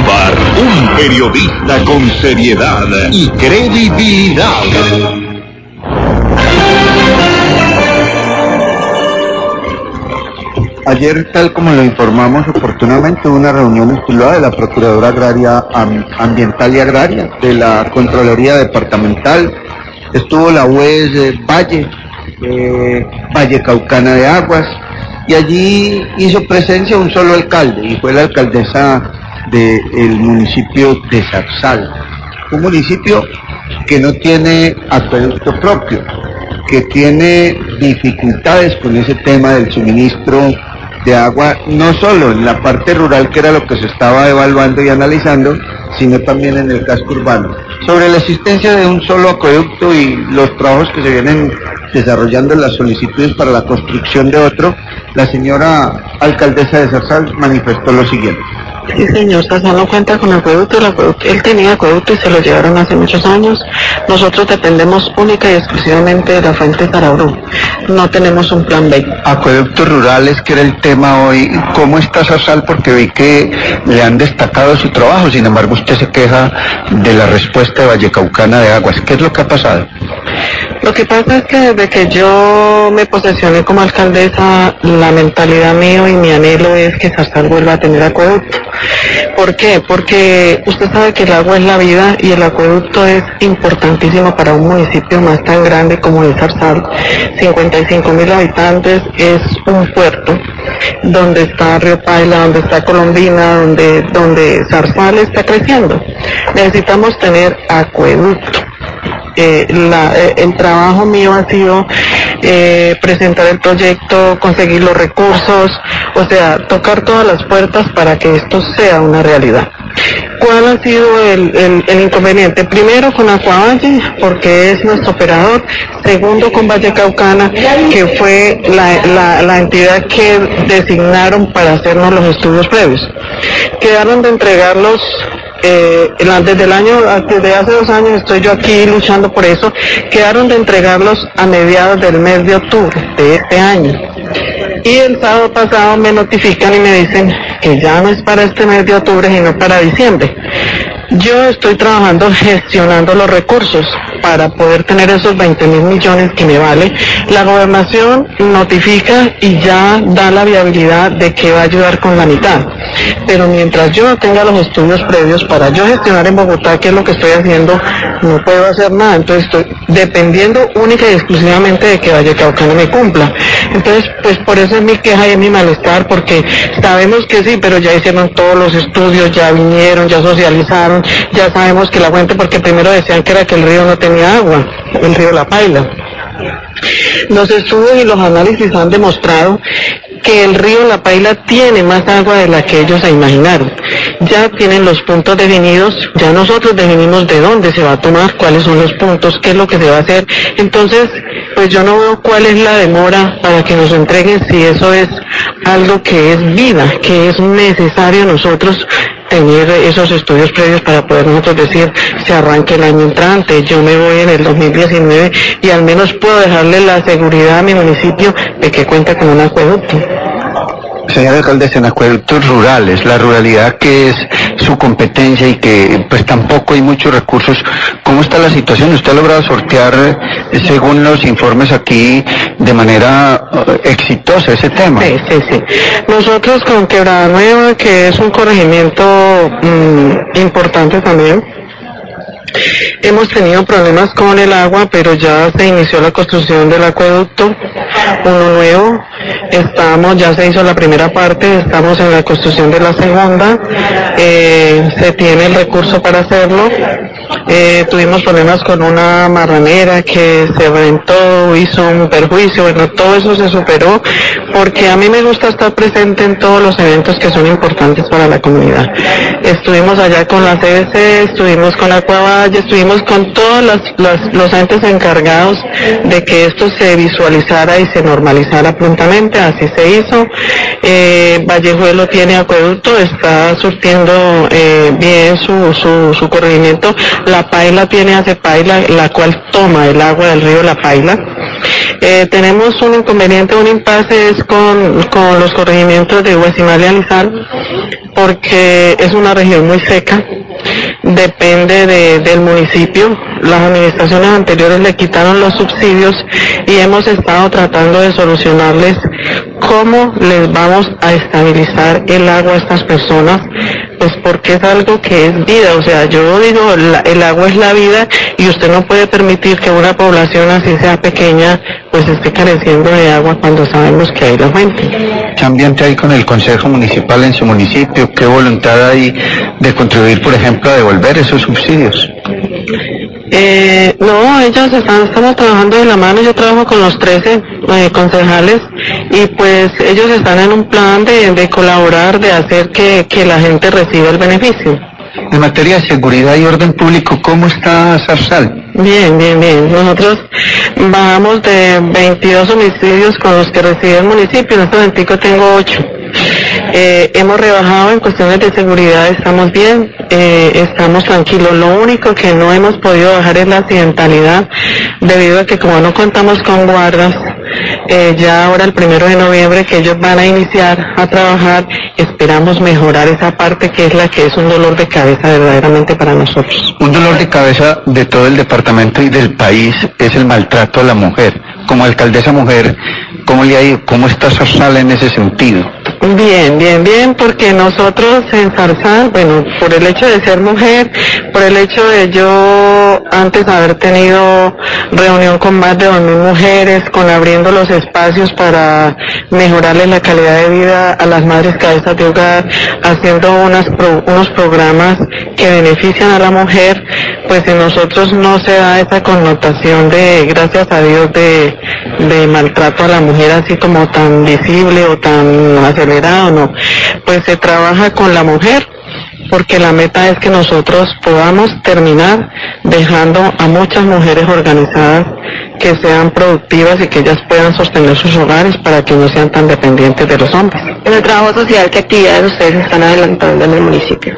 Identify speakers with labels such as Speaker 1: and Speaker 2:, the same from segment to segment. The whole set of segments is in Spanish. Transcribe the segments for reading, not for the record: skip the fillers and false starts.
Speaker 1: Bolívar, un periodista con seriedad y credibilidad.
Speaker 2: Ayer, tal como lo informamos oportunamente, hubo una reunión estipulada de la Procuradora Agraria, Ambiental y Agraria, de la Contraloría Departamental. Estuvo la UES Vallecaucana de Aguas, y allí hizo presencia un solo alcalde, y fue la alcaldesa del municipio de Zarzal, un municipio que no tiene acueducto propio, que tiene dificultades con ese tema del suministro de agua, no solo en la parte rural, que era lo que se estaba evaluando y analizando, sino también en el casco urbano. Sobre la existencia de un solo acueducto y los trabajos que se vienen desarrollando en las solicitudes para la construcción de otro, la señora alcaldesa de Zarzal manifestó lo siguiente.
Speaker 3: Sí, señor, Zarzal no cuenta con acueducto, él tenía acueducto y se lo llevaron hace muchos años. Nosotros dependemos única y exclusivamente de la fuente Tarabrú. No tenemos un plan B.
Speaker 2: Acueductos rurales, que era el tema hoy, ¿cómo está Zarzal? Porque vi que le han destacado su trabajo, sin embargo usted se queja de la respuesta de Vallecaucana de Aguas. ¿Qué es lo que ha pasado?
Speaker 3: Lo que pasa es que desde que yo me posesioné como alcaldesa, la mentalidad mío y mi anhelo es que Zarzal vuelva a tener acueducto. ¿Por qué? Porque usted sabe que el agua es la vida y el acueducto es importantísimo para un municipio más tan grande como es Zarzal. 55.000 habitantes, es un puerto donde está Río Paila, donde está Colombina, donde Zarzal está creciendo. Necesitamos tener acueducto. El trabajo mío ha sido presentar el proyecto, conseguir los recursos, o sea, tocar todas las puertas para que esto sea una realidad. ¿Cuál ha sido el inconveniente? Primero con Acuavalle, porque es nuestro operador. Segundo con Vallecaucana, que fue la entidad que designaron para hacernos los estudios previos. Quedaron de entregarlos desde hace 2 años estoy yo aquí luchando por eso. Quedaron de entregarlos a mediados del mes de octubre de este año. Y el sábado pasado me notifican y me dicen que ya no es para este mes de octubre, sino para diciembre. Yo estoy trabajando, gestionando los recursos para poder tener esos 20.000 millones que me vale. La gobernación notifica y ya da la viabilidad de que va a ayudar con la mitad. Pero mientras yo no tenga los estudios previos para yo gestionar en Bogotá, que es lo que estoy haciendo, no puedo hacer nada. Entonces estoy dependiendo única y exclusivamente de que Vallecaucana me cumpla. Entonces, pues por eso es mi queja y es mi malestar, porque sabemos que sí, pero ya hicieron todos los estudios, ya vinieron, ya socializaron, ya sabemos que la fuente, porque primero decían que era que el río no tenía agua, el río La Paila. Los estudios y los análisis han demostrado que el río La Paila tiene más agua de la que ellos se imaginaron. Ya tienen los puntos definidos, ya nosotros definimos de dónde se va a tomar, cuáles son los puntos, qué es lo que se va a hacer. Entonces, pues yo no veo cuál es la demora para que nos entreguen, si eso es algo que es vida, que es necesario nosotros tener esos estudios previos para poder nosotros decir, se arranque el año entrante, yo me voy en el 2019 y al menos puedo dejarle la seguridad a mi municipio de que cuenta con un acueducto.
Speaker 2: Señora alcaldesa, en acueductos rurales, la ruralidad que es su competencia y que pues tampoco hay muchos recursos, ¿cómo está la situación? ¿Usted ha logrado sortear, según los informes aquí, de manera exitosa ese tema?
Speaker 3: Sí. Nosotros con Quebrada Nueva, que es un corregimiento importante también, hemos tenido problemas con el agua, pero ya se inició la construcción del acueducto, uno nuevo. Ya se hizo la primera parte, estamos en la construcción de la segunda, se tiene el recurso para hacerlo. Tuvimos problemas con una marranera que se aventó, hizo un perjuicio, bueno, todo eso se superó, porque a mí me gusta estar presente en todos los eventos que son importantes para la comunidad. Estuvimos allá con la CBC, estuvimos con Acuavalle, estuvimos con todos los entes encargados de que esto se visualizara y se normalizara prontamente, así se hizo. Vallejuelo tiene acueducto, está surtiendo bien su corregimiento. La Paila tiene Paila, la cual toma el agua del río La Paila. Tenemos un inconveniente, un impasse es con los corregimientos de Guasimal y Alizal, porque es una región muy seca, depende del municipio. Las administraciones anteriores le quitaron los subsidios y hemos estado tratando de solucionarles cómo les vamos a estabilizar el agua a estas personas, pues porque es algo que es vida. O sea, yo digo, el agua es la vida y usted no puede permitir que una población así sea pequeña pues esté careciendo de agua cuando sabemos que hay la fuente.
Speaker 2: ¿Qué ambiente hay con el Consejo Municipal en su municipio? ¿Qué voluntad hay de contribuir, por ejemplo, a devolver esos subsidios?
Speaker 3: No, estamos trabajando de la mano. Yo trabajo con los 13 concejales y pues ellos están en un plan de colaborar, de hacer que la gente reciba el beneficio.
Speaker 2: En materia de seguridad y orden público, ¿cómo está Zarzal?
Speaker 3: Bien. Nosotros bajamos de 22 homicidios con los que recibe el municipio. En este momento tengo 8. Hemos rebajado en cuestiones de seguridad, estamos bien, estamos tranquilos. Lo único que no hemos podido bajar es la accidentalidad, debido a que como no contamos con guardas, ya ahora el 1 de noviembre que ellos van a iniciar a trabajar, esperamos mejorar esa parte que es la que es un dolor de cabeza verdaderamente para nosotros.
Speaker 2: Un dolor de cabeza de todo el departamento y del país es el maltrato a la mujer. Como alcaldesa mujer, ¿cómo le ha ido? ¿Cómo está Zarzal en ese sentido?
Speaker 3: Bien, porque nosotros en Zarzal, bueno, por el hecho de ser mujer, por el hecho de yo antes haber tenido reunión con más de 2.000 mujeres, con abriendo los espacios para mejorarles la calidad de vida a las madres cabezas de hogar, haciendo unos programas que benefician a la mujer, pues en nosotros no se da esa connotación de, gracias a Dios, de maltrato a la mujer así como tan visible o tan acelerado, no. Pues se trabaja con la mujer, porque la meta es que nosotros podamos terminar dejando a muchas mujeres organizadas que sean productivas y que ellas puedan sostener sus hogares para que no sean tan dependientes de los hombres.
Speaker 4: En el trabajo social, ¿qué actividades ustedes están adelantando en el municipio?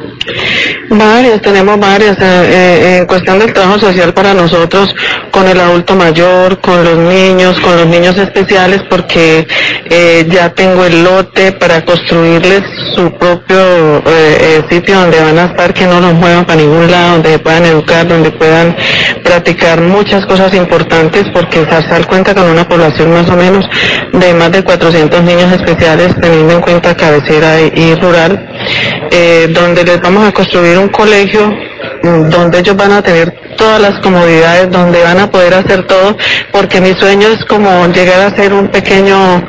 Speaker 3: Tenemos varias. En cuestión del trabajo social para nosotros, con el adulto mayor, con los niños especiales, porque ya tengo el lote para construirles su propio sitio donde van a estar, que no los muevan para ningún lado, donde puedan educar, donde puedan practicar muchas cosas importantes, porque Zarzal cuenta con una población más o menos de más de 400 niños especiales, teniendo en cuenta cabecera y rural, donde les vamos a construir un colegio donde ellos van a tener todas las comodidades, donde van a poder hacer todo, porque mi sueño es como llegar a ser un pequeño,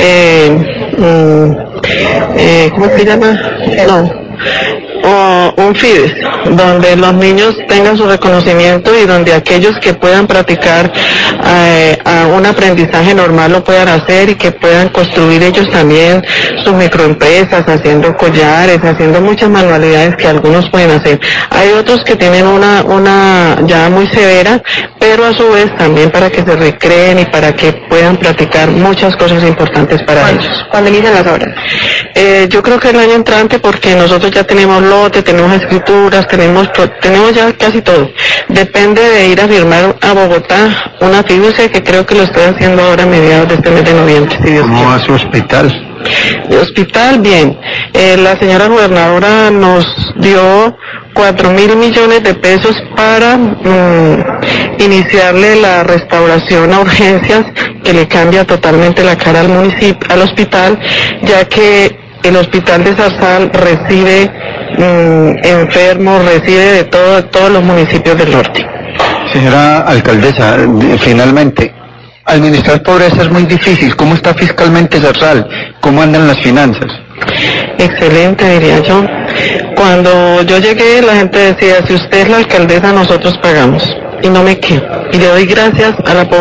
Speaker 3: ¿cómo se llama? O un FIDES, donde los niños tengan su reconocimiento y donde aquellos que puedan practicar un aprendizaje normal lo puedan hacer y que puedan construir ellos también sus microempresas, haciendo collares, haciendo muchas manualidades que algunos pueden hacer. Hay otros que tienen una ya muy severa, pero a su vez también para que se recreen y para que puedan practicar muchas cosas importantes para ellos.
Speaker 4: ¿Cuándo inician las obras?
Speaker 3: Yo creo que el año entrante, porque nosotros ya tenemos lote, tenemos escrituras, tenemos ya casi todo. Depende de ir a firmar a Bogotá una fiducia, que creo que lo estoy haciendo ahora a mediados de este mes de noviembre. Si Dios
Speaker 2: ¿Cómo va su hospital?
Speaker 3: El hospital, bien. La señora gobernadora nos dio 4.000 millones de pesos para iniciarle la restauración a urgencias, que le cambia totalmente la cara al municipio, al hospital, ya que el hospital de Zarzal recibe enfermos, recibe de todos los municipios del norte.
Speaker 2: Señora alcaldesa, finalmente, administrar pobreza es muy difícil. ¿Cómo está fiscalmente Zarzal? ¿Cómo andan las finanzas?
Speaker 3: Excelente, diría yo. Cuando yo llegué, la gente decía, si usted es la alcaldesa, nosotros pagamos. Y no me quedo. Y le doy gracias a la población.